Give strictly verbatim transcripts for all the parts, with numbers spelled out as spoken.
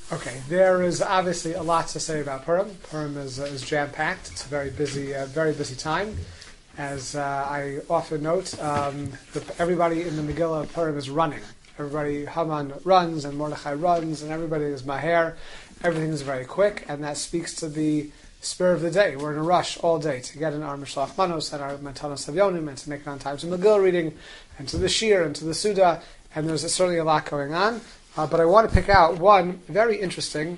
Okay, there is obviously a lot to say about Purim. Purim is, uh, is jam-packed. It's a very busy, uh, very busy time. As uh, I often note, um, the, everybody in the Megillah of Purim is running. Everybody, Haman runs, and Mordechai runs, and everybody is maher. Everything is very quick, and that speaks to the spirit of the day. We're in a rush all day to get in our Mishlach Manos and our Matanos Savyonim, and to make it on time to Megillah reading, and to the Shir, and to the Suda, and there's certainly a lot going on. Uh, but I want to pick out one very interesting,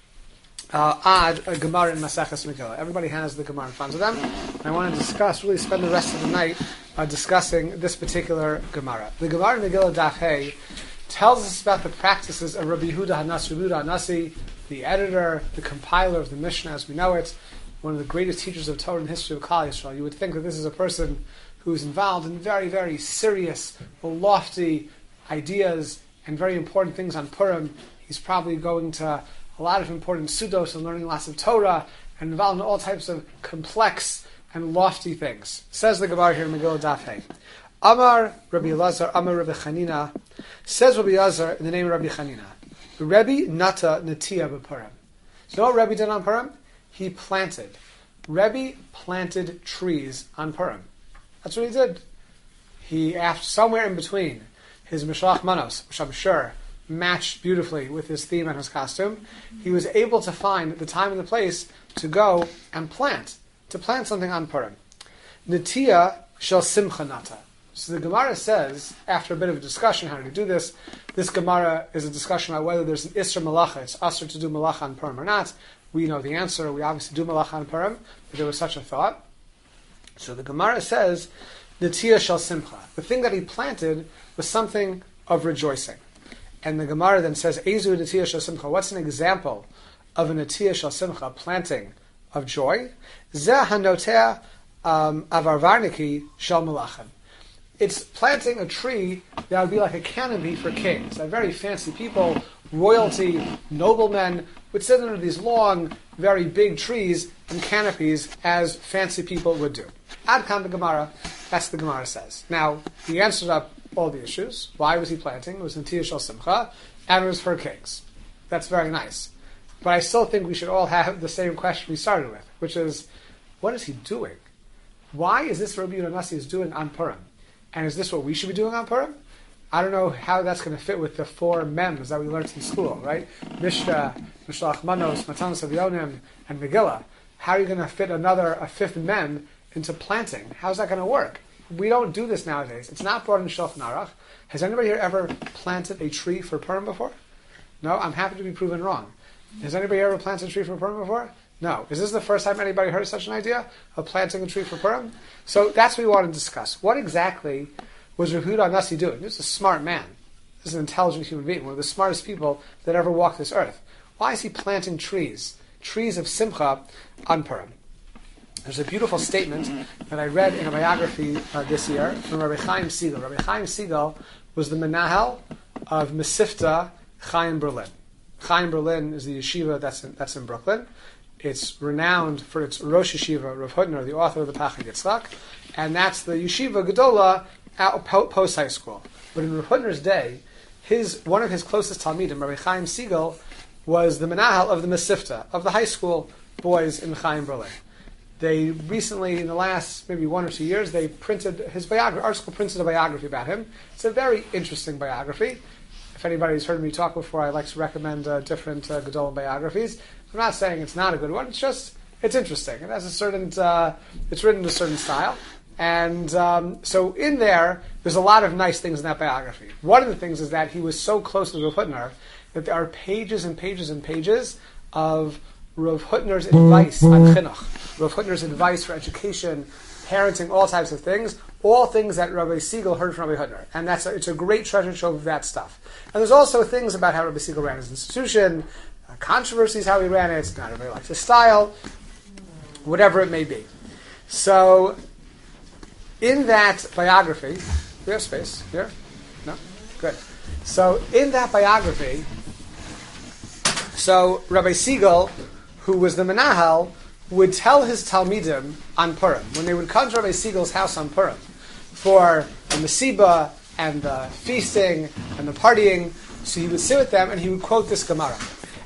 uh, odd uh, Gemara in Maseches Megillah. Everybody has the Gemara in front of them. And I want to discuss, really spend the rest of the night uh, discussing this particular Gemara. The Gemara in Megillah Daf Hey tells us about the practices of Rabbi Yehuda HaNasi, Rabbi Yehuda HaNasi, the editor, the compiler of the Mishnah as we know it, one of the greatest teachers of Torah in the history of Klal Yisrael. You would think that this is a person who's involved in very, very serious, lofty ideas and very important things on Purim. He's probably going to a lot of important sudos and learning lots of Torah and involved in all types of complex and lofty things. Says the Gemara here in Megillah Daf Hey. Amar Rabbi Elazar, Amar Rabbi Chanina. Says Rabbi Elazar in the name of Rabbi Chanina. Rebbe Nata Natia b'Purim. So you know what Rebbe did on Purim? He planted. Rebbe planted trees on Purim. That's what he did. He, after somewhere in between his Mishlach Manos, which I'm sure matched beautifully with his theme and his costume, he was able to find the time and the place to go and plant, to plant something on Purim. Natia shel simcha nata. So the Gemara says, after a bit of a discussion how to do this, this Gemara is a discussion about whether there's an Isra Malacha, it's Asr to do Malacha on Purim or not. We know the answer, we obviously do Malacha on Purim, but there was such a thought. So the Gemara says, Natia shel simcha. The thing that he planted was something of rejoicing. And the Gemara then says, Ezu Natia shel simcha. What's an example of a Natia shel simcha, a planting of joy? Zeh hanotea avarvarniki shel malachim. It's planting a tree that would be like a canopy for kings. They're very fancy people, royalty, noblemen, would sit under these long, very big trees and canopies as fancy people would do. Ad kan the Gemara, that's the Gemara says. Now, he answered up all the issues. Why was he planting? It was Natia shel simcha, and it was for kings. That's very nice. But I still think we should all have the same question we started with, which is, what is he doing? Why is this Rabbi Yehuda HaNasi is doing on Purim? And is this what we should be doing on Purim? I don't know how that's going to fit with the four mems that we learned in school, right? Mishnah, Mishlach Manos, Matanos Savyonim, and Megillah. How are you going to fit another, a fifth mem into planting? How's that going to work? We don't do this nowadays. It's not brought in Shulchan Aruch. Has anybody here ever planted a tree for Purim before? No? I'm happy to be proven wrong. Has anybody ever planted a tree for Purim before? No. Is this the first time anybody heard of such an idea of planting a tree for Purim? So that's what we want to discuss. What exactly was Rabbi Yehuda HaNasi doing? He was a smart man. This is an intelligent human being, one of the smartest people that ever walked this earth. Why is he planting trees? Trees of simcha on Purim. There's a beautiful statement that I read in a biography uh, this year from Rabbi Chaim Segal. Rabbi Chaim Segal was the menahel of Mesivta Chaim Berlin. Chaim Berlin is the yeshiva that's in, that's in Brooklyn. It's renowned for its Rosh Yeshiva, Rav Hutner, the author of the Pachad Yitzchak, and that's the yeshiva Gedola at post high school. But in Rav Hutner's day, his one of his closest talmidim, Rabbi Chaim Segal, was the menahel of the Mesivta, of the high school boys in Chaim Berlin. They recently, in the last maybe one or two years, they printed his biography. Art School printed a biography about him. It's a very interesting biography. If anybody's heard me talk before, I like to recommend uh, different uh, Gedolim biographies. I'm not saying it's not a good one. It's just it's interesting. It has a certain. Uh, it's written in a certain style, and um, so in there, there's a lot of nice things in that biography. One of the things is that he was so close to Rav Hutner that there are pages and pages and pages of Rav Hutner's advice on chinuch, Rav Hutner's advice for education, parenting, all types of things, all things that Rabbi Segal heard from Rabbi Hutner. And that's a, it's a great treasure trove of that stuff. And there's also things about how Rabbi Segal ran his institution, uh, controversies, how he ran it, not everybody likes his style, whatever it may be. So, in that biography, do we have space here? No? Good. So, in that biography, so Rabbi Segal, who was the menahel, would tell his talmidim on Purim, when they would come to Rabbi Segal's house on Purim, for the mesiba and the feasting and the partying, so he would sit with them and he would quote this Gemara.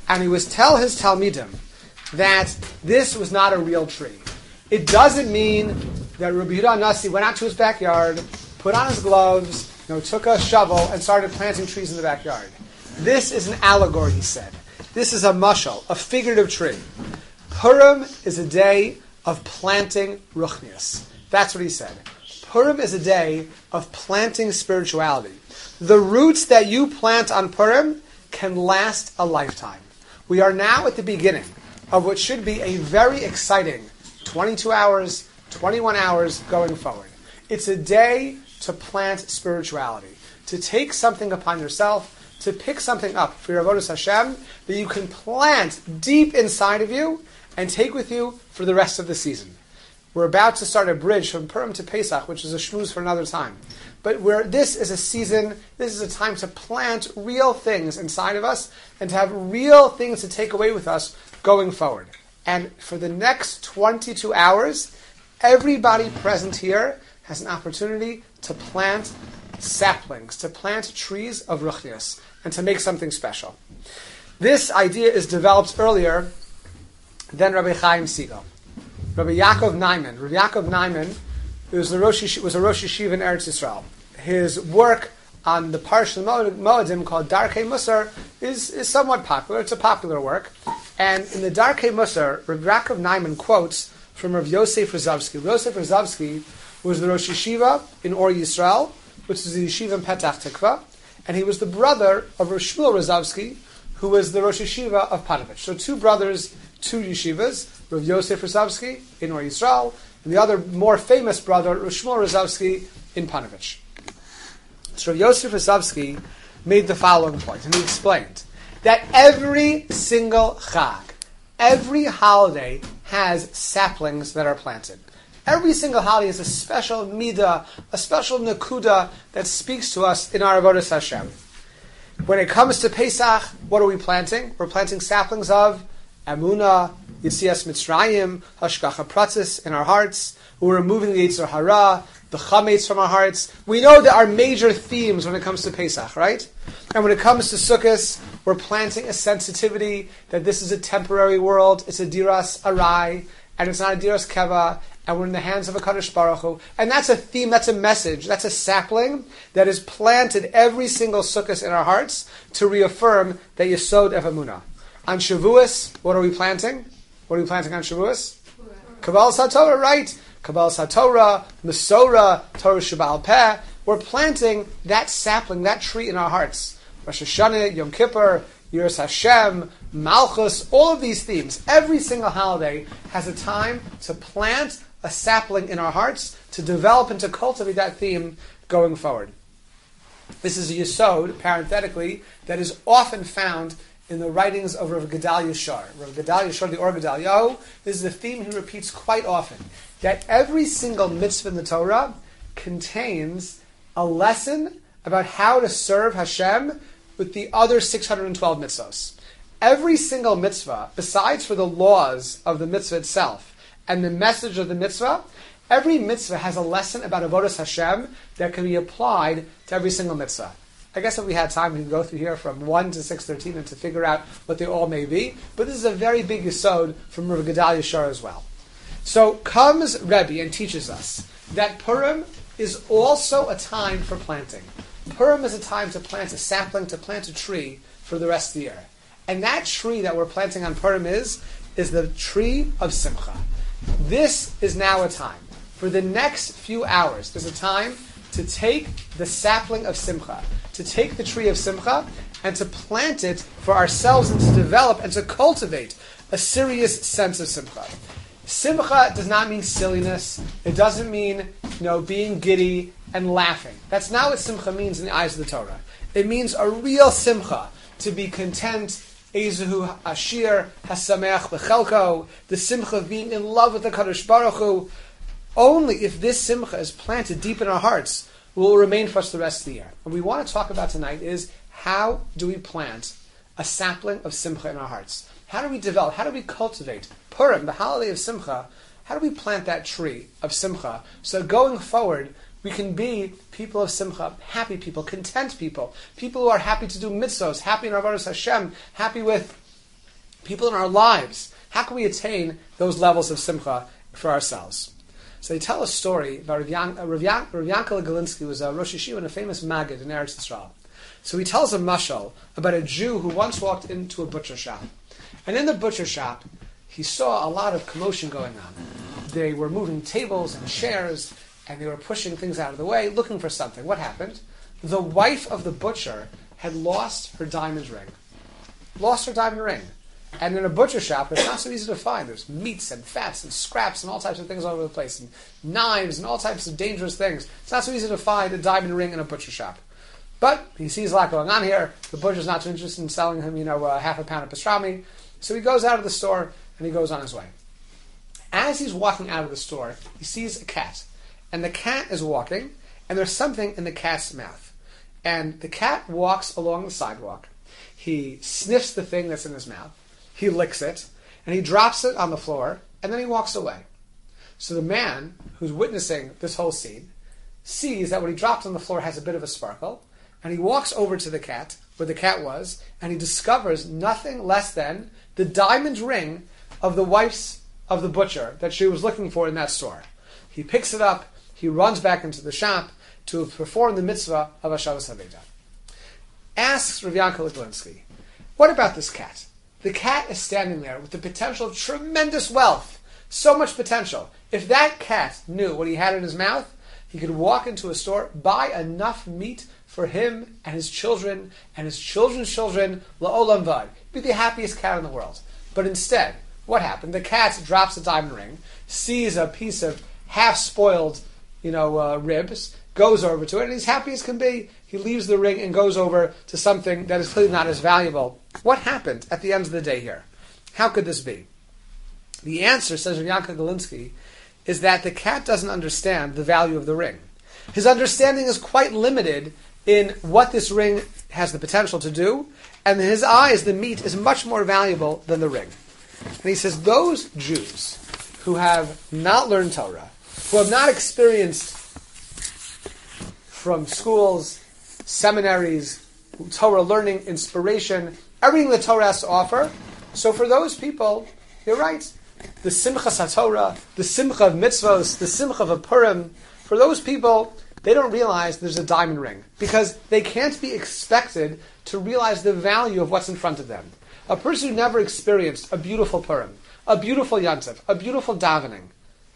and he was tell his Talmidim that this was not a real tree. It doesn't mean that Rabbi Yehuda Nasi went out to his backyard, put on his gloves, you know, took a shovel, and started planting trees in the backyard. This is an allegory, he said. This is a mashal, a figurative tree. Purim is a day of planting ruchnius. That's what he said. Purim is a day of planting spirituality. The roots that you plant on Purim can last a lifetime. We are now at the beginning of what should be a very exciting twenty-two hours, twenty-one hours going forward. It's a day to plant spirituality, to take something upon yourself, to pick something up for your avodas Hashem that you can plant deep inside of you and take with you for the rest of the season. We're about to start a bridge from Purim to Pesach, which is a shmooze for another time. But where this is a season, this is a time to plant real things inside of us and to have real things to take away with us going forward. And for the next twenty-two hours, everybody present here has an opportunity to plant saplings, to plant trees of ruchnius, and to make something special. This idea is developed earlier than Rabbi Chaim Siegel. Rabbi Yaakov Naiman. Rabbi Yaakov Naiman was, the Rosh, was a Rosh Yeshiva in Eretz Yisrael. His work on the Parsha Moedim called Darkei Musar is, is somewhat popular. It's a popular work. And in the Darkei Musar, Rabbi Yaakov Naiman quotes from Rav Yosef Rozovsky. Yosef Rozovsky was the Rosh Yeshiva in Or Yisrael, which is the yeshiva in Petach Tikva, and he was the brother of Rav Shmuel Rozovsky, who was the Rosh Yeshiva of Panovich. So two brothers, two yeshivas, Rav Yosef Rozovsky in Or Yisrael, and the other more famous brother, Rav Shmuel Rozovsky in Panovich. So Rav Yosef Rozovsky made the following point, and he explained that every single Chag, every holiday has saplings that are planted. Every single holiday is a special midah, a special nakuda that speaks to us in our avodas Hashem. When it comes to Pesach, what are we planting? We're planting saplings of Amunah, Yitzias Mitzrayim, Hashgacha Pratzis in our hearts. We're removing the Yetzer Hara, the Chametz from our hearts. We know that our major themes when it comes to Pesach, right? And when it comes to Sukkot, we're planting a sensitivity that this is a temporary world. It's a diras arai, and it's not a diras keva, and we're in the hands of a Kadosh Baruch Hu. And that's a theme, that's a message, that's a sapling that is planted every single Sukkot in our hearts to reaffirm that Yesod of Emunah. On Shavuos, what are we planting? What are we planting on Shavuos? Kabbalah Satorah, right? Kabbalah Satorah, Mesorah, Torah Sheba'al Peh. We're planting that sapling, that tree in our hearts. Rosh Hashanah, Yom Kippur, Yiras Hashem, Malchus, all of these themes. Every single holiday has a time to plant a sapling in our hearts, to develop and to cultivate that theme going forward. This is a yesod, parenthetically, that is often found in the writings of Rav Gedalia Shar. Rav Gedalia Shar, the Or Gedaliahu, this is a theme he repeats quite often, that every single mitzvah in the Torah contains a lesson about how to serve Hashem with the other six hundred twelve mitzvahs. Every single mitzvah, besides for the laws of the mitzvah itself and the message of the mitzvah, every mitzvah has a lesson about avodas Hashem that can be applied to every single mitzvah. I guess if we had time, we could go through here from one to six thirteen and to figure out what they all may be. But this is a very big yesod from Rav Gedalia Shar as well. So comes Rebbe and teaches us that Purim is also a time for planting. Purim is a time to plant a sapling, to plant a tree for the rest of the year. And that tree that we're planting on Purim is, is the tree of Simcha. This is now a time. For the next few hours, there's a time to take the sapling of Simcha, to take the tree of Simcha, and to plant it for ourselves and to develop and to cultivate a serious sense of Simcha. Simcha does not mean silliness. It doesn't mean, you know, being giddy and laughing. That's not what Simcha means in the eyes of the Torah. It means a real Simcha, to be content, Ezehu Ashir Hasameach Bechelko, the Simcha of being in love with the Kadosh Baruch Hu. Only if this Simcha is planted deep in our hearts will remain for us the rest of the year. What we want to talk about tonight is how do we plant a sapling of Simcha in our hearts? How do we develop, how do we cultivate Purim, the holiday of Simcha? How do we plant that tree of Simcha so going forward we can be people of Simcha, happy people, content people, people who are happy to do mitzvos, happy in avodas Hashem, happy with people in our lives, how can we attain those levels of simcha for ourselves? So they tell a story about Rav, Yan- Rav, Yan- Rav Yankel Galinsky, was a Rosh Yeshiva and a famous Maggid in Eretz Yisrael. So he tells a mashal about a Jew who once walked into a butcher shop. And in the butcher shop, he saw a lot of commotion going on. They were moving tables and chairs, and they were pushing things out of the way, looking for something. What happened? The wife of the butcher had lost her diamond ring. Lost her diamond ring. And in a butcher shop, it's not so easy to find. There's meats and fats and scraps and all types of things all over the place, and knives and all types of dangerous things. It's not so easy to find a diamond ring in a butcher shop. But he sees a lot going on here. The butcher's not too interested in selling him, you know, uh, half a pound of pastrami. So he goes out of the store and he goes on his way. As he's walking out of the store, he sees a cat. And the cat is walking, and there's something in the cat's mouth. And the cat walks along the sidewalk. He sniffs the thing that's in his mouth. He licks it, and he drops it on the floor, and then he walks away. So the man who's witnessing this whole scene sees that what he dropped on the floor has a bit of a sparkle, and he walks over to the cat, where the cat was, and he discovers nothing less than the diamond ring of the wife's of the butcher that she was looking for in that store. He picks it up, he runs back into the shop to perform the mitzvah of Hashavas Haveda. Asks Rav Yankel Galinsky, what about this cat? The cat is standing there with the potential of tremendous wealth, so much potential. If that cat knew what he had in his mouth, he could walk into a store, buy enough meat for him and his children and his children's children, la'olam vad. He'd be the happiest cat in the world. But instead, what happened? The cat drops a diamond ring, sees a piece of half-spoiled, you know, uh, ribs, goes over to it, and he's happy as can be. He leaves the ring and goes over to something that is clearly not as valuable. What happened at the end of the day here? How could this be? The answer, says Rav Yankel Galinsky, is that the cat doesn't understand the value of the ring. His understanding is quite limited in what this ring has the potential to do, and in his eyes, the meat is much more valuable than the ring. And he says, those Jews who have not learned Torah, who have not experienced from schools, seminaries, Torah learning, inspiration, everything that Torah has to offer, so for those people, you're right, the simcha satorah, the simcha of mitzvos, the simcha of Purim, for those people, they don't realize there's a diamond ring, because they can't be expected to realize the value of what's in front of them. A person who never experienced a beautiful Purim, a beautiful Yantav, a beautiful davening,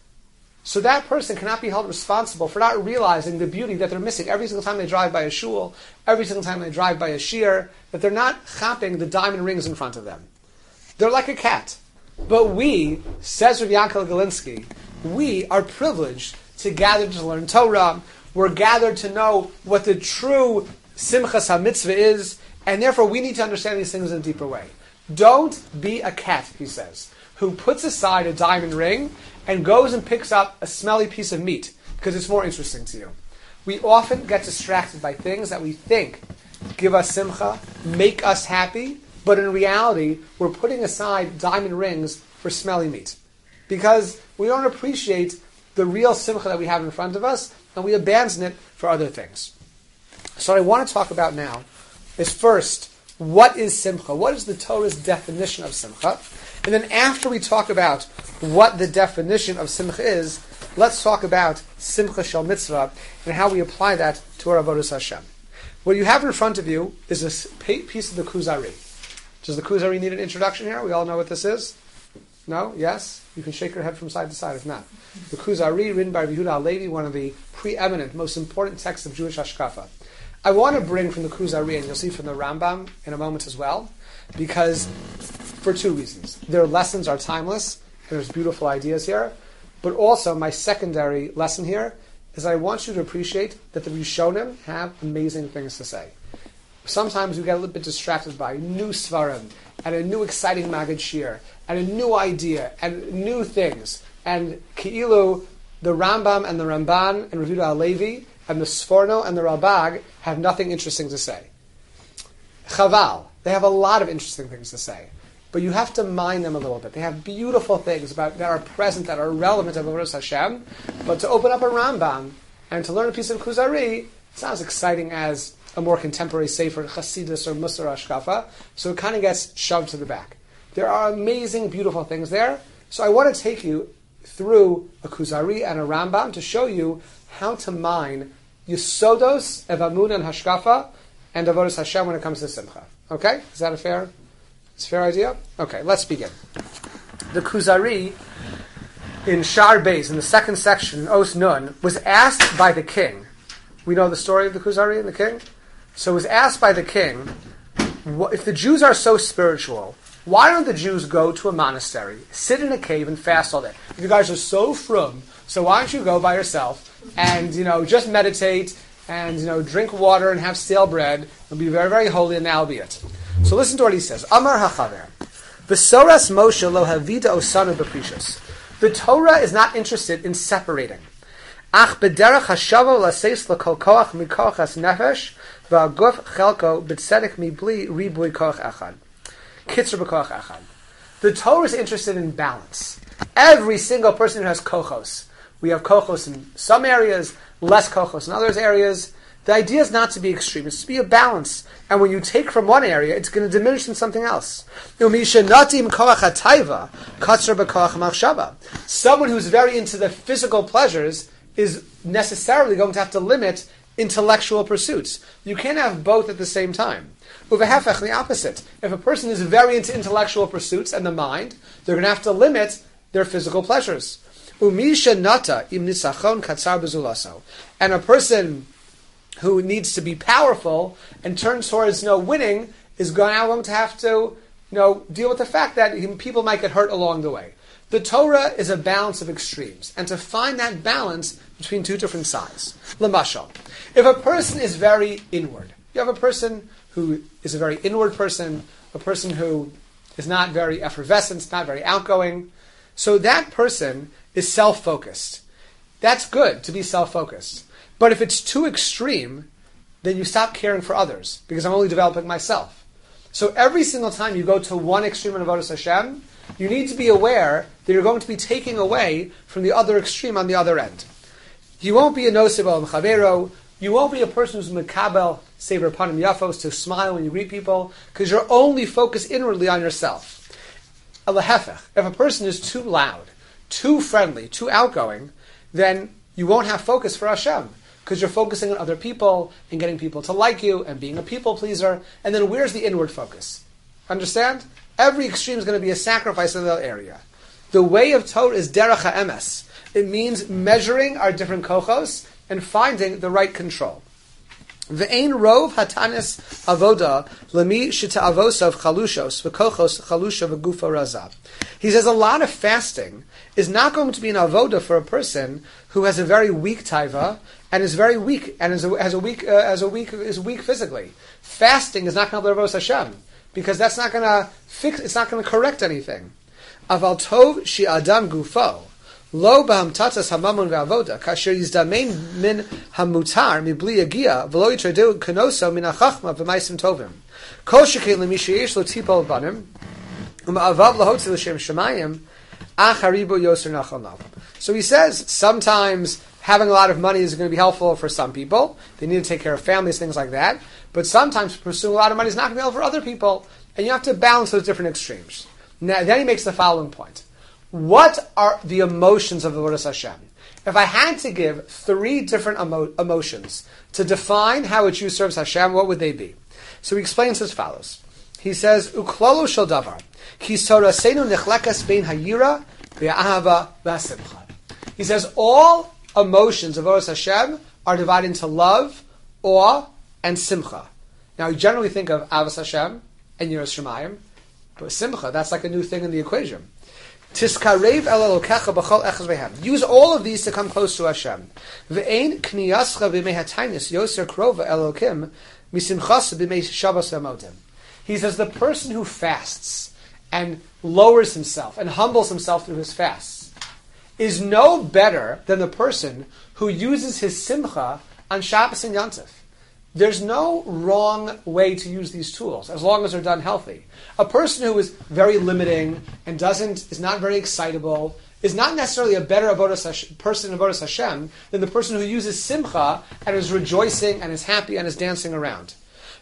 so that person cannot be held responsible for not realizing the beauty that they're missing every single time they drive by a shul, every single time they drive by a shir, that they're not chapping the diamond rings in front of them. They're like a cat. But we, says Rav Yankel Galinsky, we are privileged to gather to learn Torah. We're gathered to know what the true Simchas HaMitzvah is, and therefore we need to understand these things in a deeper way. Don't be a cat, he says, who puts aside a diamond ring and goes and picks up a smelly piece of meat because it's more interesting to you. We often get distracted by things that we think give us simcha, make us happy, but in reality, we're putting aside diamond rings for smelly meat because we don't appreciate the real simcha that we have in front of us, and we abandon it for other things. So what I want to talk about now is first, what is simcha? What is the Torah's definition of simcha? And then after we talk about what the definition of simcha is, let's talk about simcha shel mitzvah and how we apply that to our avodas Hashem. What you have in front of you is a piece of the Kuzari. Does the Kuzari need an introduction here? We all know what this is? No? Yes? You can shake your head from side to side if not. The Kuzari, written by Yehuda Halevi, one of the preeminent, most important texts of Jewish Hashkafa. I want to bring from the Kuzari, and you'll see from the Rambam in a moment as well, because for two reasons. Their lessons are timeless, and there's beautiful ideas here, but also my secondary lesson here is I want you to appreciate that the Rishonim have amazing things to say. Sometimes we get a little bit distracted by new svarim, and a new exciting Magid Shir, and a new idea, and new things. And Ki'ilu, the Rambam and the Ramban and Rav Yehuda Halevi and the Sforno and the Ralbag have nothing interesting to say. Chaval, they have a lot of interesting things to say. But you have to mind them a little bit. They have beautiful things about that are present, that are relevant to Avodas Hashem. But to open up a Rambam and to learn a piece of Kuzari, it's not as exciting as a more contemporary Sefer Chasidus or Musar Ashkafa, so it kind of gets shoved to the back. There are amazing, beautiful things there. So I want to take you through a Kuzari and a Rambam to show you how to mine Yisodos, Evamun, and Hashkafa, and Avodas Hashem when it comes to Simcha. Okay? Is that a fair, it's a fair idea? Okay, let's begin. The Kuzari in Shar Beis, in the second section, Os Nun, was asked by the king. We know the story of the Kuzari and the king? So it was asked by the king, if the Jews are so spiritual, why don't the Jews go to a monastery, sit in a cave, and fast all day? If you guys are so frum, so why don't you go by yourself and, you know, just meditate and, you know, drink water and have stale bread and be very, very holy, and that'll be it. So listen to what he says. Amar HaChaver, V'soras Moshe lo havida osanu b'prishus. The Torah is not interested in separating. Ach b'derech hashavo laseis l'kol koach mikoach has nefesh v'aguf chelko b'tzedek mibli ribui koach echad. Kitzur b'koach echad. The Torah is interested in balance. Every single person who has kochos. We have kochos in some areas, less kochos in other areas. The idea is not to be extreme. It's to be a balance. And when you take from one area, it's going to diminish in something else. Someone who's very into the physical pleasures is necessarily going to have to limit intellectual pursuits. You can't have both at the same time. The opposite. If a person is very into intellectual pursuits and the mind, they're going to have to limit their physical pleasures. And a person who needs to be powerful and turns towards, you know, winning is going to have to, you know, deal with the fact that people might get hurt along the way. The Torah is a balance of extremes, and to find that balance between two different sides. L'mashal, if a person is very inward, you have a person who is a very inward person, a person who is not very effervescent, not very outgoing, so that person is self-focused. That's good to be self-focused. But if it's too extreme, then you stop caring for others, because I'm only developing myself. So every single time you go to one extreme in Avodas Hashem, you need to be aware that you're going to be taking away from the other extreme on the other end. You won't be a nosibel m'chavero. You won't be a person who's mekabel sever panim yafos, to smile when you greet people, because you're only focused inwardly on yourself. Alahefech, if a person is too loud, too friendly, too outgoing, then you won't have focus for Hashem, because you're focusing on other people and getting people to like you and being a people pleaser. And then where's the inward focus? Understand? Every extreme is going to be a sacrifice in that area. The way of Torah is derech ha'emes. It means measuring our different kochos and finding the right control. Ve'ein rov hatanis avoda lemi shita'avosav chalushos v'kochos chalusha v'gufa razab. He says a lot of fasting is not going to be an avoda for a person who has a very weak taiva and is very weak and is a, has a weak uh, as a weak is weak physically. Fasting is not going to help Avodas Hashem, because that's not going to fix. It's not going to correct anything. Aval tov shi adam gufo. Lo b'hamtatas hamamun ve'avoda kasher yizdamein min hamutar mibli yagia v'lo yitradu kanoso min hachachma v'maisim tovim kol shekei l'mishayesh lo tipol banim u'ma'avav lahotzi l'shem shemayim acharibo yoser nachal nav. So he says sometimes having a lot of money is going to be helpful for some people. They need to take care of families, things like that. But sometimes pursuing a lot of money is not going to be helpful for other people, and you have to balance those different extremes. Now, then he makes the following point. What are the emotions of the Avodas Hashem? If I had to give three different emo- emotions to define how a Jew serves Hashem, what would they be? So he explains as follows. He says, Uklolo shel davar, ki sorasenu nechlekas bein hayira ve'ahava ve'asimcha. He says, all emotions of Avodas Hashem are divided into love, awe, and simcha. Now, you generally think of Avos Hashem and Yiras Shamayim, but simcha, that's like a new thing in the equation. Tiskarev el elokecha b'chol echaz vehem. Use all of these to come close to Hashem. Ve'ein kniyascha v'mehatainis yoser krova elokim misimchas b'mei shabbos v'modim. He says the person who fasts and lowers himself and humbles himself through his fasts is no better than the person who uses his simcha on Shabbos and Yontif. There's no wrong way to use these tools, as long as they're done healthy. A person who is very limiting and doesn't is not very excitable is not necessarily a better avodas Hashem, person in Avodas Hashem than the person who uses simcha and is rejoicing and is happy and is dancing around.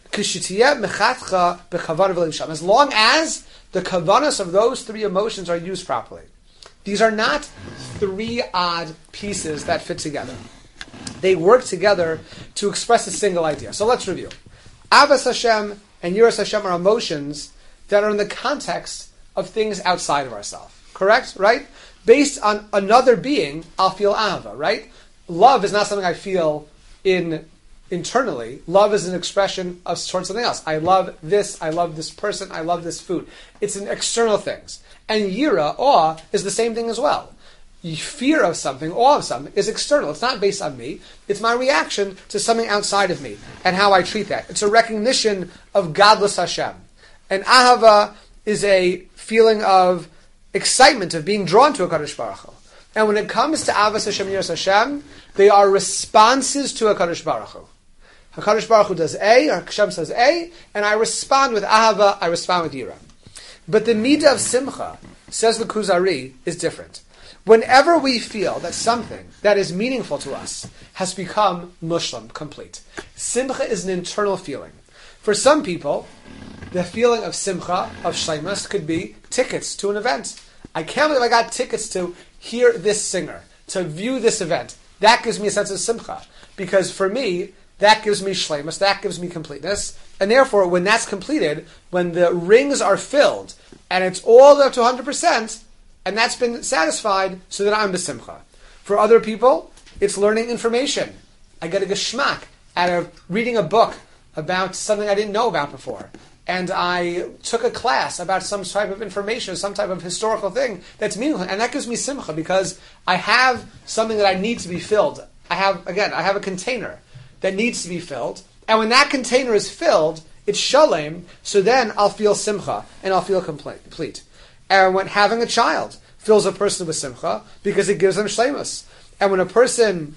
As long as the kavanas of those three emotions are used properly. These are not three odd pieces that fit together. They work together to express a single idea. So let's review. Avas Hashem and Yiras Hashem are emotions that are in the context of things outside of ourselves. Correct? Right? Based on another being, I'll feel ahava, right? Love is not something I feel in internally. Love is an expression of towards something else. I love this, I love this person, I love this food. It's an external things. And yira, awe, is the same thing as well. Fear of something, awe of something, is external. It's not based on me. It's my reaction to something outside of me and how I treat that. It's a recognition of godless Hashem. And ahava is a feeling of excitement, of being drawn to a Kadosh Baruch Hu. And when it comes to Avas Hashem, Yiras Hashem, they are responses to a Kadosh Baruch Hu. HaKadosh Baruch Hu does A, or Hashem says A, and I respond with ahava, I respond with yira. But the midah of simcha, says the Kuzari, is different. Whenever we feel that something that is meaningful to us has become mushlam, complete, simcha is an internal feeling. For some people, the feeling of simcha, of shleimus, could be tickets to an event. I can't believe I got tickets to hear this singer, to view this event. That gives me a sense of simcha. Because for me, that gives me shleimus, that gives me completeness. And therefore, when that's completed, when the rings are filled, and it's all up to one hundred percent, and that's been satisfied, so that I'm besimcha. For other people, it's learning information. I get a geschmack out of reading a book about something I didn't know about before. And I took a class about some type of information, some type of historical thing that's meaningful. And that gives me simcha, because I have something that I need to be filled. I have, again, I have a container that needs to be filled. And when that container is filled, it's shalem, so then I'll feel simcha, and I'll feel complete. And when having a child fills a person with simcha, because it gives them shlemus. And when a person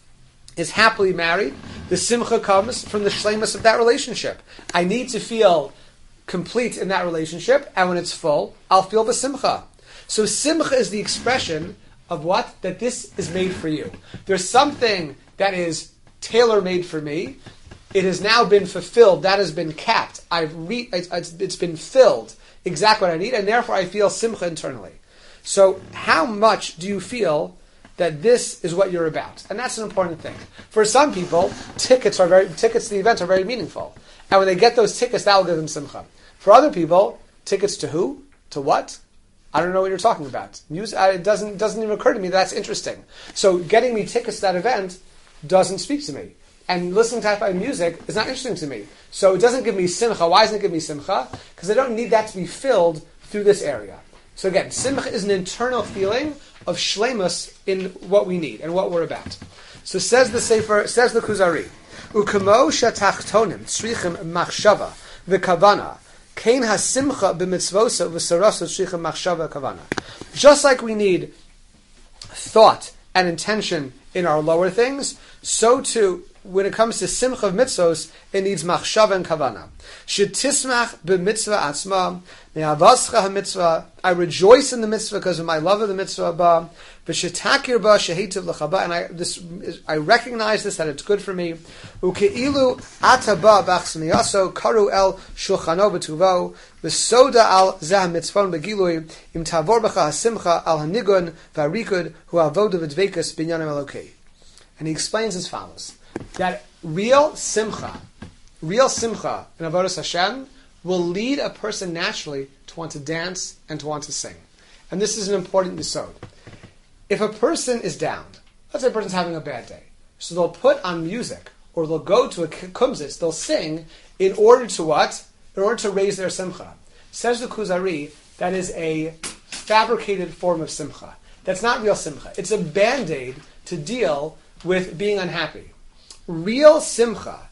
is happily married, the simcha comes from the shlemus of that relationship. I need to feel complete in that relationship, and when it's full, I'll feel the simcha. So simcha is the expression of what? That this is made for you. There's something that is tailor-made for me. It has now been fulfilled. That has been capped. I've re- it's, it's been filled. Exactly what I need, and therefore I feel simcha internally. So how much do you feel that this is what you're about? And that's an important thing. For some people, tickets are very tickets to the events are very meaningful. And when they get those tickets, that will give them simcha. For other people, tickets to who? To what? I don't know what you're talking about. Music, it doesn't doesn't even occur to me that that's interesting. So getting me tickets to that event doesn't speak to me. And listening to Hi-Fi music is not interesting to me. So it doesn't give me simcha. Why doesn't it give me simcha? Because I don't need that to be filled through this area. So again, simcha is an internal feeling of shleimus in what we need and what we're about. So says the Sefer, says the Kuzari, Ukamo shatachtonim tzrichim machshava v'kavana kein hasimcha b'mitzvosa v'sarasa tzrichim machshava kavana. Just like we need thought and intention in our lower things, so too when it comes to simcha of mitzvos, it needs machshava and kavana. Shetismach b'mitzvah atzma, me'avascha ha-mitzvah. I rejoice in the mitzvah because of my love of the mitzvah. Ba v'shetakir ba shehitiv l'chaba, and I this is, I recognize this that it's good for me. Uke'ilu ataba b'achsaniyaso karu el shulchano b'tuvo v'soda al zeh mitzvon begilui im tavor b'cha ha-simcha al hanigun v'arikud hu avoda v'dvekas binyanim elokei. And he explains as follows: that real simcha, real simcha in Avodas Hashem will lead a person naturally to want to dance and to want to sing. And this is an important yesod. If a person is down, let's say a person's having a bad day, so they'll put on music, or they'll go to a kumzitz, they'll sing in order to what? In order to raise their simcha. Says the Kuzari, that is a fabricated form of simcha. That's not real simcha. It's a band-aid to deal with being unhappy. Real simcha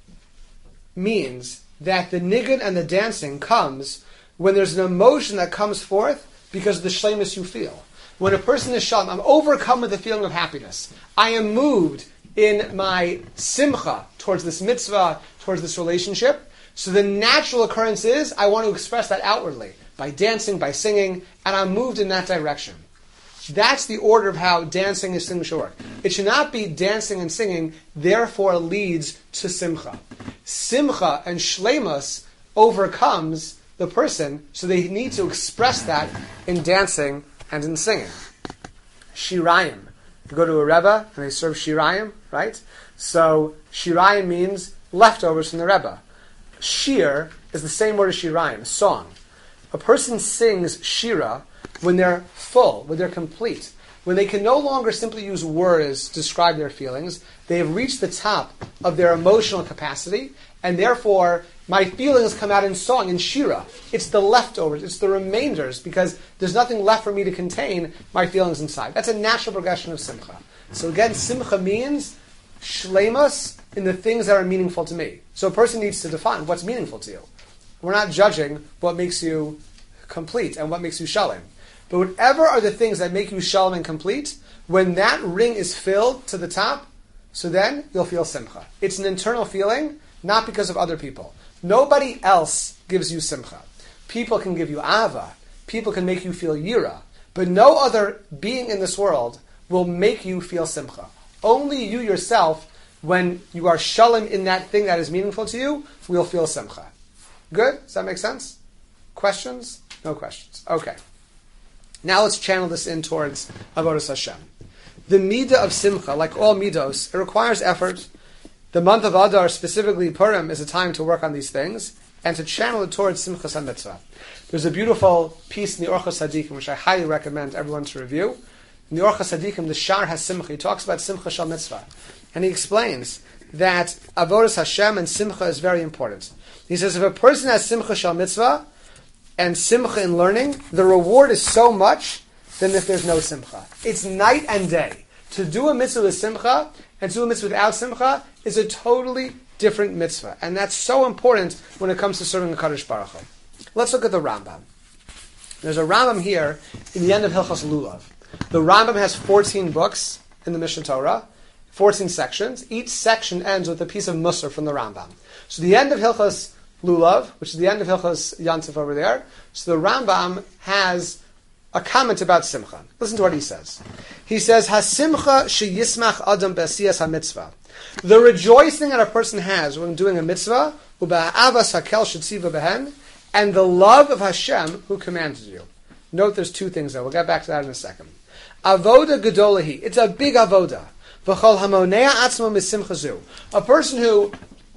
means that the nigun and the dancing comes when there's an emotion that comes forth because of the shleimus you feel. When a person is shalom, I'm overcome with a feeling of happiness. I am moved in my simcha towards this mitzvah, towards this relationship. So the natural occurrence is I want to express that outwardly by dancing, by singing, and I'm moved in that direction. That's the order of how dancing and singing should work. It should not be dancing and singing, therefore leads to simcha. Simcha and shleimus overcomes the person, so they need to express that in dancing and in singing. Shirayim. You go to a Rebbe and they serve shirayim, right? So shirayim means leftovers from the Rebbe. Shir is the same word as shirayim, song. A person sings shira when they're full, when they're complete, when they can no longer simply use words to describe their feelings. They have reached the top of their emotional capacity, and therefore my feelings come out in song, in shira. It's the leftovers, it's the remainders, because there's nothing left for me to contain my feelings inside. That's a natural progression of simcha. So again, simcha means shleimus in the things that are meaningful to me. So a person needs to define what's meaningful to you. We're not judging what makes you complete and what makes you shalom. But whatever are the things that make you shalom and complete, when that ring is filled to the top, so then you'll feel simcha. It's an internal feeling, not because of other people. Nobody else gives you simcha. People can give you ava. People can make you feel yira. But no other being in this world will make you feel simcha. Only you yourself, when you are shalom in that thing that is meaningful to you, will feel simcha. Good? Does that make sense? Questions? No questions. Okay. Now let's channel this in towards Avodas Hashem. The midah of simcha, like all midos, it requires effort. The month of Adar, specifically Purim, is a time to work on these things and to channel it towards Simchas HaMitzvah. There's a beautiful piece in the Orchos Tzadikim, which I highly recommend everyone to review. In the Orchos Tzadikim, the Shar has Simcha. He talks about Simcha Shal Mitzvah. And he explains that Avodas Hashem and Simcha is very important. He says if a person has Simcha Shal Mitzvah and Simcha in learning, the reward is so much than if there's no Simcha. It's night and day. To do a mitzvah with Simcha and to do a mitzvah without Simcha is a totally different mitzvah. And that's so important when it comes to serving the Kadosh Baruch Hu. Let's look at the Rambam. There's a Rambam here in the end of Hilchos Lulav. The Rambam has fourteen books in the Mishnah Torah, fourteen sections. Each section ends with a piece of Musar from the Rambam. So the end of Hilchos Lulav, which is the end of Hilchos Yantif over there, so the Rambam has a comment about Simcha. Listen to what he says. He says, "Hasimcha sheyismach adam be'asiyas hamitzvah." The rejoicing that a person has when doing a mitzvah, u'ba'avas hakel shetziva behen, and the love of Hashem who commanded you. Note there's two things there. We'll get back to that in a second. Avoda gedolahi. It's a big avoda. V'chol hamonea atzmo misimcha zu. A person who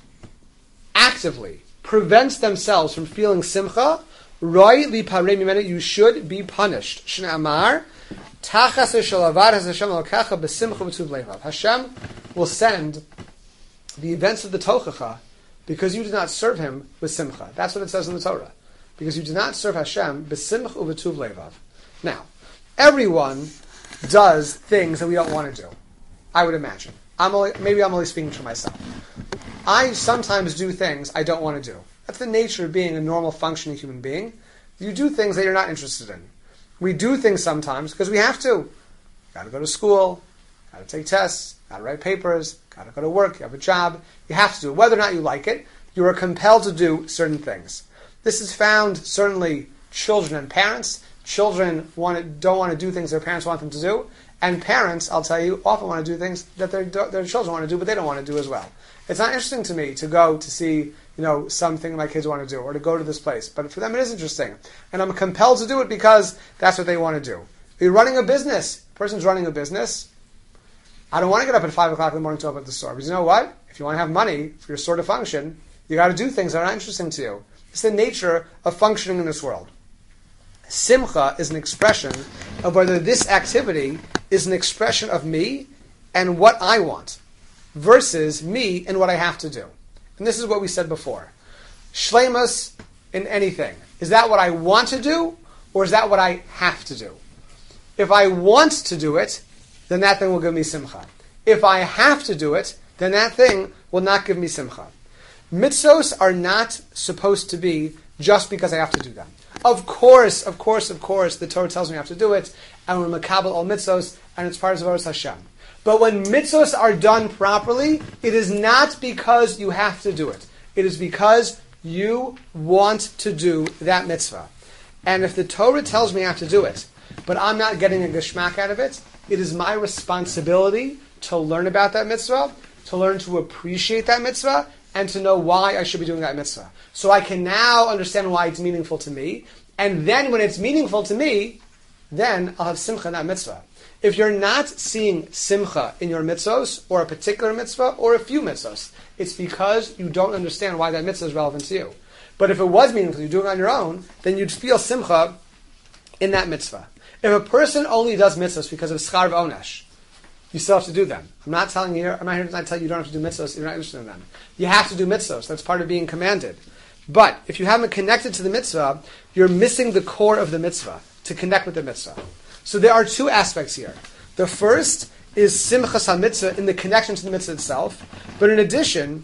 actively prevents themselves from feeling simcha, roi li parei mimenu, you should be punished. Shna amar, tachas shalavar has Hashem lokacha besimcha v'tuv levav. Hashem will send the events of the tochacha because you did not serve Him with simcha. That's what it says in the Torah. Because you did not serve Hashem besimcha v'tuv levav. Now, everyone does things that we don't want to do. I would imagine. I'm only, maybe I'm only speaking for myself. I sometimes do things I don't want to do. That's the nature of being a normal functioning human being. You do things that you're not interested in. We do things sometimes because we have to. Got to go to school, got to take tests, got to write papers, got to go to work, you have a job. You have to do it. Whether or not you like it, you are compelled to do certain things. This is found, certainly, children and parents. Children want to, don't want to do things their parents want them to do. And parents, I'll tell you, often want to do things that their, their children want to do, but they don't want to do as well. It's not interesting to me to go to see, you know, something my kids want to do, or to go to this place. But for them, it is interesting. And I'm compelled to do it because that's what they want to do. You're running a business. A person's running a business. I don't want to get up at five o'clock in the morning to open up the store. Because you know what? If you want to have money for your store to function, you got to do things that are not interesting to you. It's the nature of functioning in this world. Simcha is an expression of whether this activity is an expression of me and what I want versus me and what I have to do. And this is what we said before. Shleimus in anything. Is that what I want to do or is that what I have to do? If I want to do it, then that thing will give me simcha. If I have to do it, then that thing will not give me simcha. Mitzvos are not supposed to be just because I have to do them. Of course, of course, of course, the Torah tells me I have to do it, and we're makabel all mitzvos, and it's part of Avodas Hashem. But when mitzvos are done properly, it is not because you have to do it. It is because you want to do that mitzvah. And if the Torah tells me I have to do it, but I'm not getting a geschmack out of it, it is my responsibility to learn about that mitzvah, to learn to appreciate that mitzvah, and to know why I should be doing that mitzvah. So I can now understand why it's meaningful to me, and then when it's meaningful to me, then I'll have simcha in that mitzvah. If you're not seeing simcha in your mitzvos, or a particular mitzvah, or a few mitzvos, it's because you don't understand why that mitzvah is relevant to you. But if it was meaningful, you're doing it on your own, then you'd feel simcha in that mitzvah. If a person only does mitzvahs because of schar v'onesh, you still have to do them. I'm not telling you, I'm not here to tell you you don't have to do mitzvahs, you're not interested in them. You have to do mitzvahs, that's part of being commanded. But if you haven't connected to the mitzvah, you're missing the core of the mitzvah, to connect with the mitzvah. So there are two aspects here. The first is simchas ha-mitzvah in the connection to the mitzvah itself. But in addition,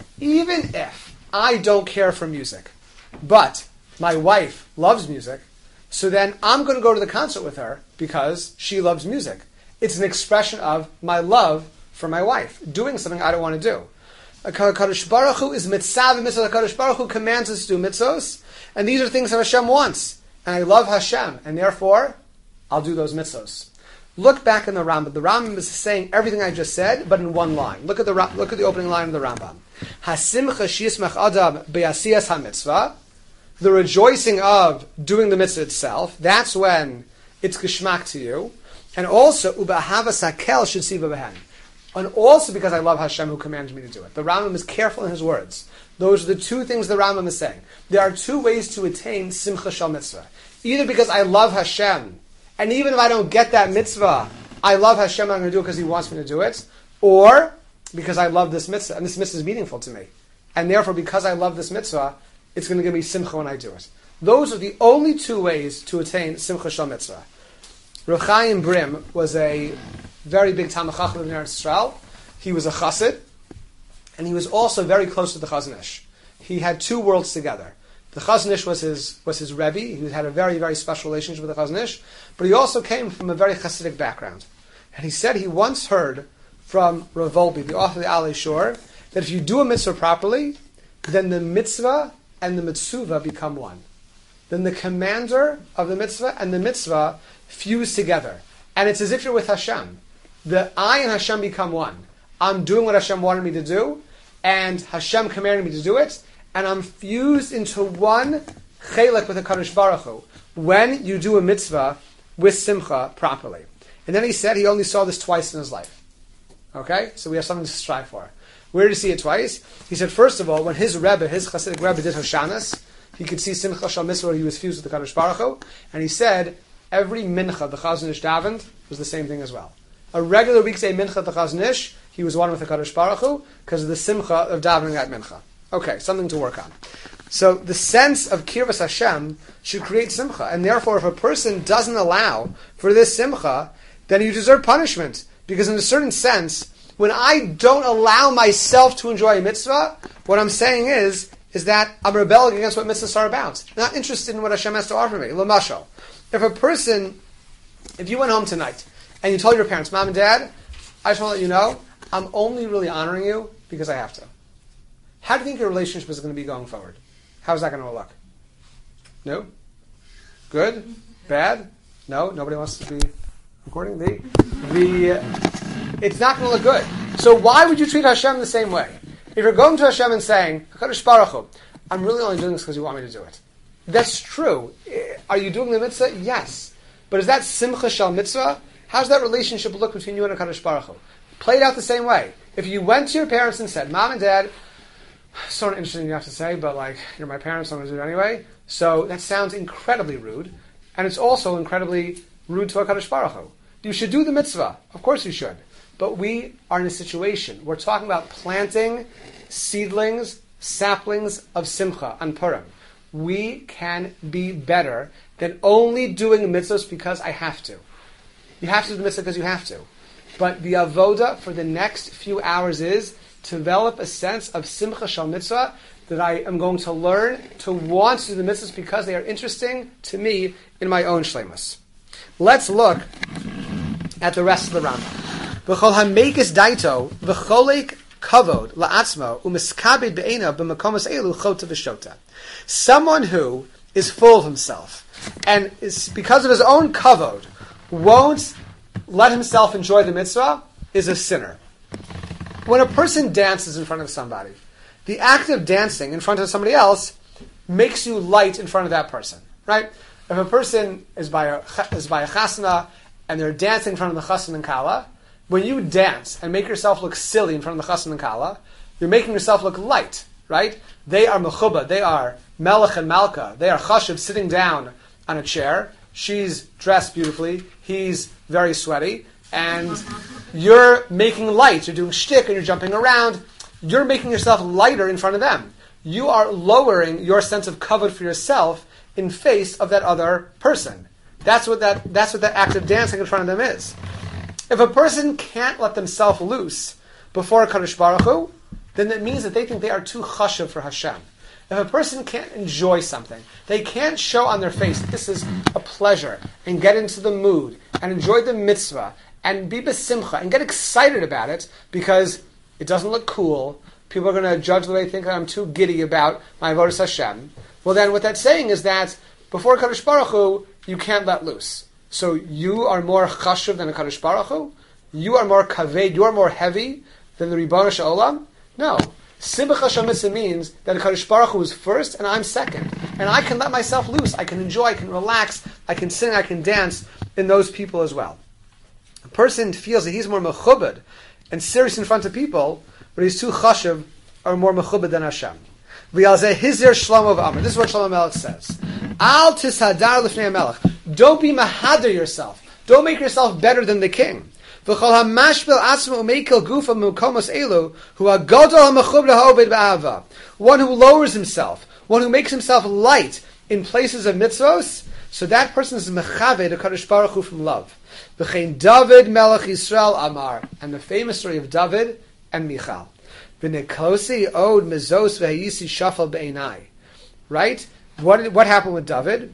even if I don't care for music, but my wife loves music, so then I'm going to go to the concert with her because she loves music. It's an expression of my love for my wife, doing something I don't want to do. HaKadosh Baruch Hu is mitzvah, mitzvah. HaKadosh Baruch Hu commands us to do mitzvahs, and these are things that Hashem wants. And I love Hashem, and therefore, I'll do those mitzvahs. Look back in the Rambam. The Rambam is saying everything I just said, but in one line. Look at the look at the opening line of the Rambam. Hasimcha sheyismach adam be'asiyas ha-mitzvah. The rejoicing of doing the mitzvah itself. That's when it's geschmack to you. And also, u'ba'havas hakel shesiva behen. And also because I love Hashem who commanded me to do it. The Rambam is careful in his words. Those are the two things the Rambam is saying. There are two ways to attain simcha shel mitzvah. Either because I love Hashem, and even if I don't get that mitzvah, I love Hashem, I'm going to do it because He wants me to do it. Or because I love this mitzvah, and this mitzvah is meaningful to me. And therefore, because I love this mitzvah, it's going to give me simcha when I do it. Those are the only two ways to attain simcha shel mitzvah. Rav Chaim Brim was a very big Talmid Chacham in Eretz Yisrael. He was a chassid, and he was also very close to the Chazon Ish. He had two worlds together. The Chazon Ish was his was his Rebbe. He had a very, very special relationship with the Chazon Ish, but he also came from a very Hasidic background. And he said he once heard from Rav Volbe, the author of the Alei Shor, that if you do a mitzvah properly, then the mitzvah and the mitzvah become one. Then the commander of the mitzvah and the mitzvah fuse together. And it's as if you're with Hashem. The I and Hashem become one. I'm doing what Hashem wanted me to do, and Hashem commanded me to do it, and I'm fused into one chelek with HaKadosh Baruch Hu when you do a mitzvah with simcha properly. And then he said he only saw this twice in his life. Okay? So we have something to strive for. Where did he see it twice? He said, first of all, when his Rebbe, his Hasidic Rebbe did Hoshanas, he could see simcha shel mitzvah where he was fused with the HaKadosh Baruch Hu, and he said every mincha the Chazon Ish davened was the same thing as well. A regular weekday mincha the Chazon Ish, he was one with the HaKadosh Baruch Hu because of the simcha of davening at mincha. Okay, something to work on. So the sense of kirvas Hashem should create simcha, and therefore if a person doesn't allow for this simcha, then you deserve punishment. Because in a certain sense, when I don't allow myself to enjoy a mitzvah, what I'm saying is, is that I'm rebelling against what mitzvahs are about. I'm not interested in what Hashem has to offer me. L'mashal. If a person, if you went home tonight, and you told your parents, Mom and Dad, I just want to let you know, I'm only really honoring you because I have to. How do you think your relationship is going to be going forward? How's that going to look? No? Good? Bad? No? Nobody wants to be recording? The, the, uh, it's not going to look good. So why would you treat Hashem the same way? If you're going to Hashem and saying, HaKadosh Baruch Hu, I'm really only doing this because you want me to do it. That's true. Are you doing the mitzvah? Yes. But is that simcha shel mitzvah? How's that relationship look between you and HaKadosh Baruch Hu? Play it out the same way. If you went to your parents and said, Mom and Dad, sort of interesting you have to say, but like, you're my parents, so I'm going to do it anyway. So that sounds incredibly rude. And it's also incredibly rude to HaKadosh Baruch Hu. You should do the mitzvah. Of course you should. But we are in a situation, we're talking about planting seedlings, saplings of simcha on Purim. We can be better than only doing mitzvahs because I have to. You have to do the mitzvah because you have to. But the avoda for the next few hours is to develop a sense of simcha shel mitzvah, that I am going to learn to want to do the mitzvahs because they are interesting to me in my own shleimus. Let's look at the rest of the Rambam. V'chol hamekes daito v'cholek kavod la'atzmo u'miskabed be'enav b'makomos elu chota v'shota. Someone who is full of himself, and is, because of his own kavod, won't let himself enjoy the mitzvah, is a sinner. When a person dances in front of somebody, the act of dancing in front of somebody else makes you light in front of that person, right? If a person is by a, is by a chasana and they're dancing in front of the chassan and kala, when you dance and make yourself look silly in front of the chassan and kala, you're making yourself look light, right? They are mechuba, they are melech and malka, they are chashiv sitting down on a chair. She's dressed beautifully, he's very sweaty, and you're making light, you're doing shtick and you're jumping around, you're making yourself lighter in front of them. You are lowering your sense of kavod for yourself in face of that other person. That's what that that's what that act of dancing in front of them is. If a person can't let themselves loose before Kadosh Baruch Hu, then that means that they think they are too chashuv for Hashem. If a person can't enjoy something, they can't show on their face, this is a pleasure, and get into the mood, and enjoy the mitzvah, and be besimcha, and get excited about it, because it doesn't look cool, people are going to judge the way they think that I'm too giddy about my avodas Hashem. Well then, what that's saying is that, before Kadosh Baruch Hu, you can't let loose. So you are more chashuv than a Kadosh Baruch Hu? You are more kaved, you are more heavy than the Ribono Shel Olam? No. Simcha Shamitzah means that a Kadosh Baruch Hu is first and I'm second. And I can let myself loose, I can enjoy, I can relax, I can sing, I can dance in those people as well. A person feels that he's more mechubed and serious in front of people, but he's too chashuv or more mechubed than Hashem. V'yalzeh hizir Shlomo v'Amar. This is what Shlomo Melech says. Al tishadar l'fnei Melech. Don't be mahader yourself. Don't make yourself better than the king. V'chol hamashbel atzmo umekel gufa mukomos elu hu hagodol hamachub lehoved ba'ava. One who lowers himself, one who makes himself light in places of mitzvos, so that person is mechaved a Kadosh Baruch Hu from love. V'chein David Melech Yisrael Amar. And the famous story of David and Michal. V'nekosi od mezos v'hayisi shafal be'enai. Right? What, what happened with David?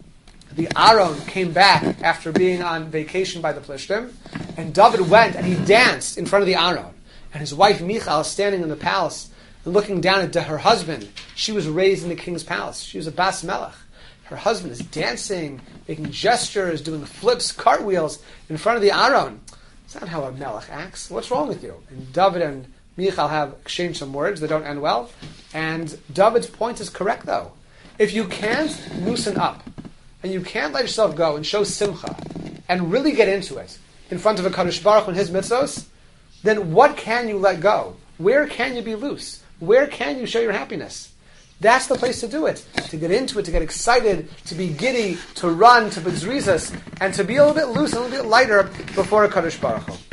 The Aaron came back after being on vacation by the Plishtim, and David went and he danced in front of the Aaron. And his wife Michal is standing in the palace and looking down at her husband. She was raised in the king's palace. She was a bas melech. Her husband is dancing, making gestures, doing flips, cartwheels in front of the Aaron. It's not how a melech acts. What's wrong with you? And David and Michal have exchanged some words that don't end well. And David's point is correct, though. If you can't loosen up, and you can't let yourself go and show simcha, and really get into it in front of a Kadosh Baruch Hu and his mitzvos, then what can you let go? Where can you be loose? Where can you show your happiness? That's the place to do it. To get into it, to get excited, to be giddy, to run, to bezrizas, and to be a little bit loose, a little bit lighter before a Kadosh Baruch Hu.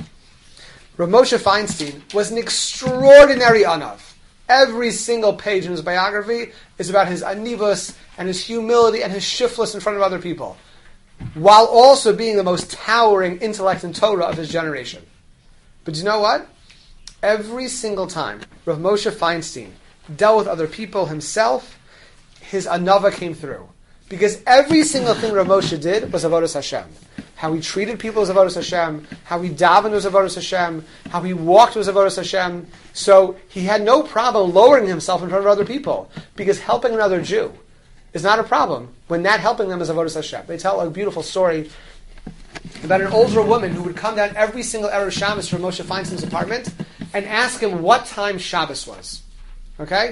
Rav Moshe Feinstein was an extraordinary anav. Every single page in his biography is about his anivus and his humility and his shiftless in front of other people, while also being the most towering intellect and Torah of his generation. But you know what? Every single time Rav Moshe Feinstein dealt with other people himself, his anava came through. Because every single thing Rav Moshe did was avodas Hashem. How he treated people was avodas Hashem. How he davened was avodas Hashem. How he walked was avodas Hashem. So he had no problem lowering himself in front of other people, because helping another Jew is not a problem when that helping them is avodas Hashem. They tell a beautiful story about an older woman who would come down every single Erev Shabbos from Moshe Feinstein's apartment and ask him what time Shabbos was. Okay?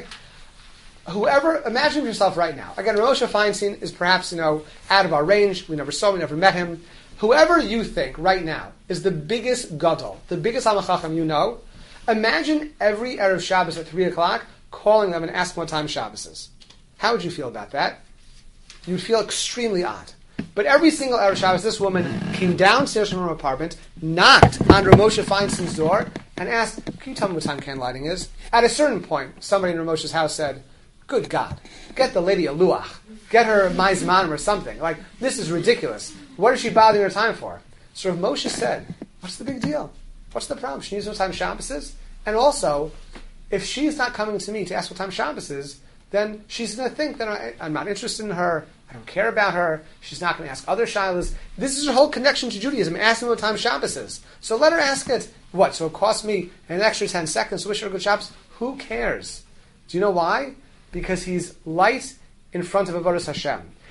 Whoever, imagine yourself right now. Again, Moshe Feinstein is perhaps, you know, out of our range. We never saw him, we never met him. Whoever you think right now is the biggest gadol, the biggest Hamachacham you know, imagine every Erev Shabbos at three o'clock calling them and asking what time Shabbos is. How would you feel about that? You would feel extremely odd. But every single Erev Shabbos, this woman came downstairs from her apartment, knocked on Rav Moshe Feinstein's door, and asked, can you tell me what time candlelighting is? At a certain point, somebody in Rav Moshe's house said, good God, get the lady a luach. Get her maizmanim or something. Like, this is ridiculous. What is she bothering her time for? So Rav Moshe said, what's the big deal? What's the problem? She needs to know what time Shabbos is. And also, if she's not coming to me to ask what time Shabbos is, then she's going to think that I, I'm not interested in her, I don't care about her, she's not going to ask other shilas. This is her whole connection to Judaism, asking what time Shabbos is. So let her ask it. What, so it costs me an extra ten seconds to wish her a good Shabbos? Who cares? Do you know why? Because he's light in front of avodas Hashem.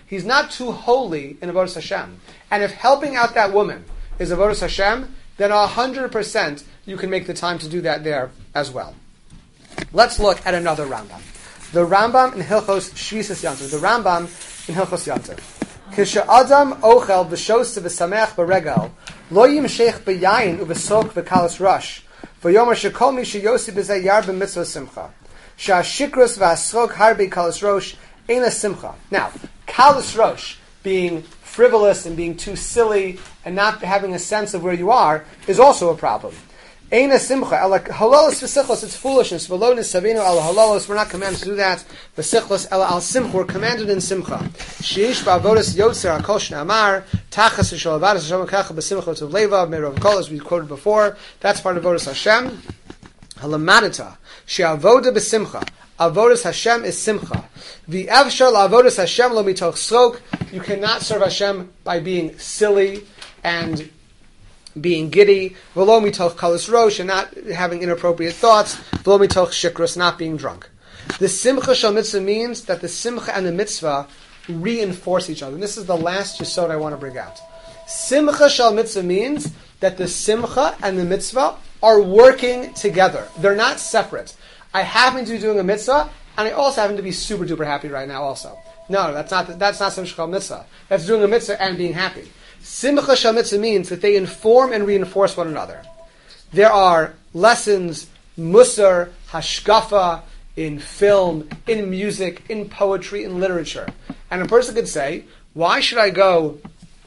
He's not too holy in Avodas Hashem. And if helping out that woman is Avodas Hashem, then one hundred percent you can make the time to do that there as well. Let's look at another Rambam. The Rambam in Hilchos Shvisas Yantiv. The Rambam in Hilchos Yantiv. Kisha Adam ochel v'shos v'samech b'regel lo yimshech b'yayin u'v'sok v'kalas rush v'yomer shekol mi sheyosi b'zeh yar b'mitzvah simcha sha'ashikrus v'asrok harbi kalas rosh eina simcha. Now, kalas rosh, being frivolous and being too silly and not having a sense of where you are, is also a problem. Eina simcha, ela halalos v'sichlos, it's foolishness. V'lo nisavinu ala halalos, we're not commanded to do that. V'sichlos ela al simcha, we're commanded in simcha. Sheish ba'avodas yotzer hakol shnamar, tachas v'shol avadas Hashem kacha b'simcha to leva, me'rov kol, as we quoted before. That's part of avodas Hashem. Halamadata, she'avoda b'simcha. Avodas Hashem is simcha. V'evshar la'avodas Hashem lo mitoch srok. You cannot serve Hashem by being silly and being giddy, v'lo mitoch kalas rosh, and not having inappropriate thoughts, v'lo mitoch shikrus, not being drunk. The simcha shel mitzvah means that the simcha and the mitzvah reinforce each other. And this is the last yesod I want to bring out. Simcha shel mitzvah means that the simcha and the mitzvah are working together. They're not separate. I happen to be doing a mitzvah, and I also happen to be super duper happy right now also. No, that's not that's not simcha shel mitzvah. That's doing a mitzvah and being happy. Simcha shel mitzvah means that they inform and reinforce one another. There are lessons, musar, hashkafa, in film, in music, in poetry, in literature. And a person could say, why should I go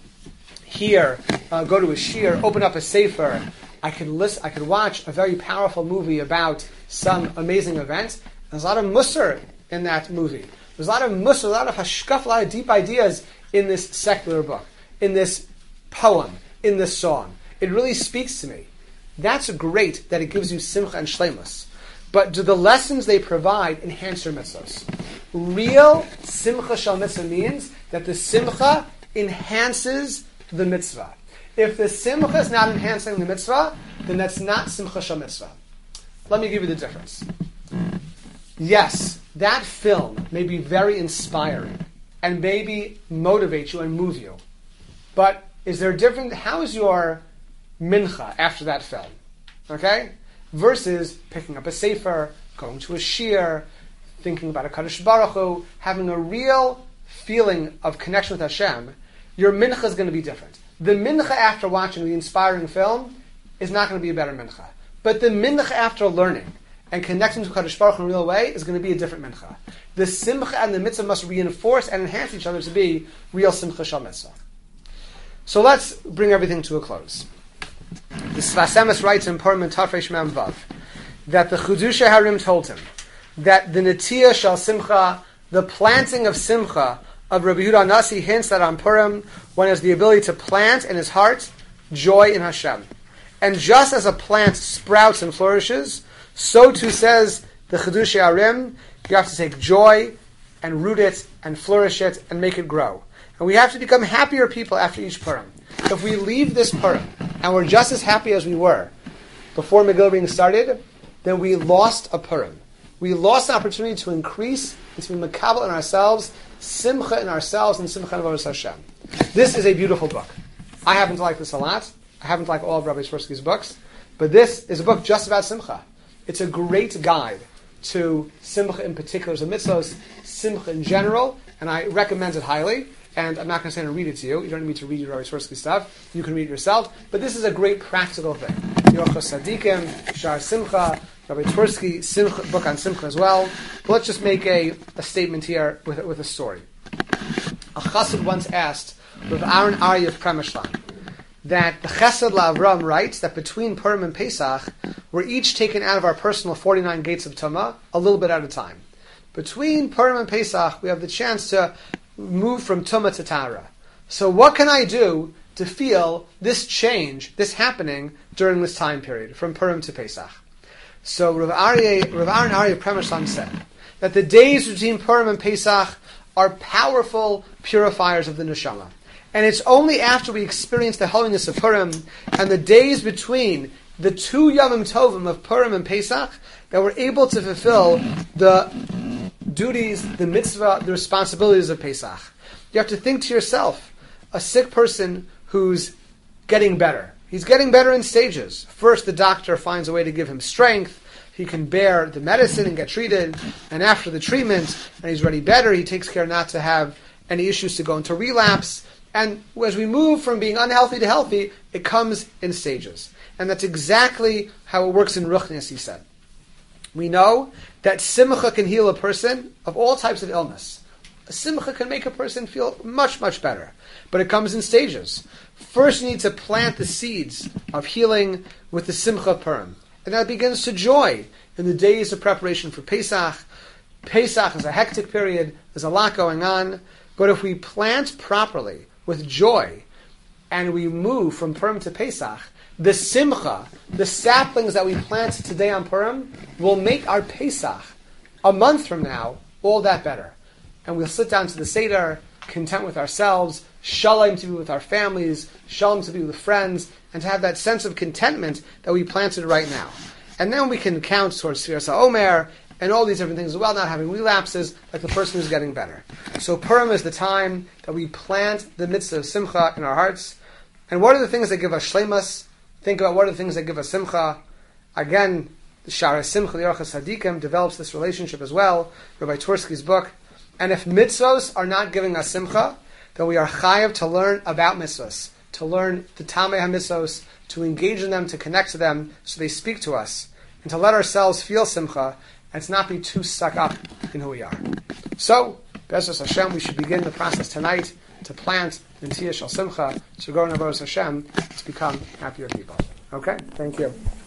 here, uh, go to a shir, open up a sefer, I could listen, I could watch a very powerful movie about some amazing event. There's a lot of musar in that movie. There's a lot of musar, a lot of hashkafa, a lot of deep ideas in this secular book, in this poem, in this song. It really speaks to me. That's great that it gives you simcha and shleimus. But do the lessons they provide enhance your mitzvahs? Real simcha shel mitzvah means that the simcha enhances the mitzvah. If the simcha is not enhancing the mitzvah, then that's not simcha shel mitzvah. Let me give you the difference. Yes, that film may be very inspiring and maybe motivate you and move you. But is there a different, how is your mincha after that film? Okay? Versus picking up a sefer, going to a shir, thinking about a Kadosh Baruch Hu, having a real feeling of connection with Hashem, your mincha is going to be different. The mincha after watching the inspiring film is not going to be a better mincha. But the mincha after learning and connecting to Kadosh Baruch Hu in a real way is going to be a different mincha. The simcha and the mitzvah must reinforce and enhance each other to be real simcha shel mitzvah. So let's bring everything to a close. The Sfas Emes writes in Purim and Tafresh Mem Vav that the Chiddushei Harim told him that the Netiyah Shel Simcha, the planting of Simcha of Rabbi Yehuda Nasi, hints that on Purim one has the ability to plant in his heart joy in Hashem. And just as a plant sprouts and flourishes, so too says the Chiddushei Harim, you have to take joy and root it and flourish it and make it grow. And we have to become happier people after each Purim. If we leave this Purim and we're just as happy as we were before Megillah reading started, then we lost a Purim. We lost the opportunity to increase and to be makabel in ourselves, simcha in ourselves, and simcha in avodas Hashem. This is a beautiful book. I happen to like this a lot. I happen to like all of Rabbi Swirsky's books, but this is a book just about simcha. It's a great guide to simcha in particular, to mitzvos, simcha in general, and I recommend it highly. And I'm not going to say and read it to you. You don't need me to read your Rabbi Swirsky stuff. You can read it yourself. But this is a great practical thing. Yochos Sadikim, Shar Simcha, Rabbi Swirsky, Simcha, book on Simcha as well. But let's just make a, a statement here with, with a story. A chassid once asked Rav Aaron Aryeh of Premishlan that the Chesed LaAvram writes that between Purim and Pesach, we're each taken out of our personal forty-nine gates of Tumah a little bit at a time. Between Purim and Pesach, we have the chance to move from Tumah to Tara. So what can I do to feel this change, this happening during this time period, from Purim to Pesach? So Rav Aryeh, Rav Aaron Aryeh of Premishlan said that the days between Purim and Pesach are powerful purifiers of the neshama. And it's only after we experience the holiness of Purim and the days between the two Yomim Tovim of Purim and Pesach that we're able to fulfill the duties, the mitzvah, the responsibilities of Pesach. You have to think to yourself, a sick person who's getting better. He's getting better in stages. First, the doctor finds a way to give him strength. He can bear the medicine and get treated. And after the treatment, and he's already better, he takes care not to have any issues to go into relapse. And as we move from being unhealthy to healthy, it comes in stages. And that's exactly how it works in Ruchnias, he said. We know that simcha can heal a person of all types of illness. A simcha can make a person feel much, much better. But it comes in stages. First, you need to plant the seeds of healing with the simcha Purim. And that begins to joy in the days of preparation for Pesach. Pesach is a hectic period. There's a lot going on. But if we plant properly, with joy, and we move from Purim to Pesach, the simcha, the saplings that we plant today on Purim, will make our Pesach, a month from now, all that better. And we'll sit down to the Seder, content with ourselves, shalom to be with our families, shalom to be with friends, and to have that sense of contentment that we planted right now. And then we can count towards Sfiras HaOmer, and all these different things as well, not having relapses, like the person who's getting better. So Purim is the time that we plant the mitzvah of simcha in our hearts. And what are the things that give us shleimus? Think about what are the things that give us simcha. Again, the Shara Simcha L'Yorchas Hadikim develops this relationship as well, Rabbi Tursky's book. And if mitzvos are not giving us simcha, then we are chayav to learn about mitzvos, to learn the Tamei HaMitzvos, to engage in them, to connect to them, so they speak to us, and to let ourselves feel simcha, and to not be too stuck up in who we are. So, B'ezras Hashem, we should begin the process tonight to plant in Tiyah Shel Simcha, to grow in Avodas Hashem, to become happier people. Okay? Thank you.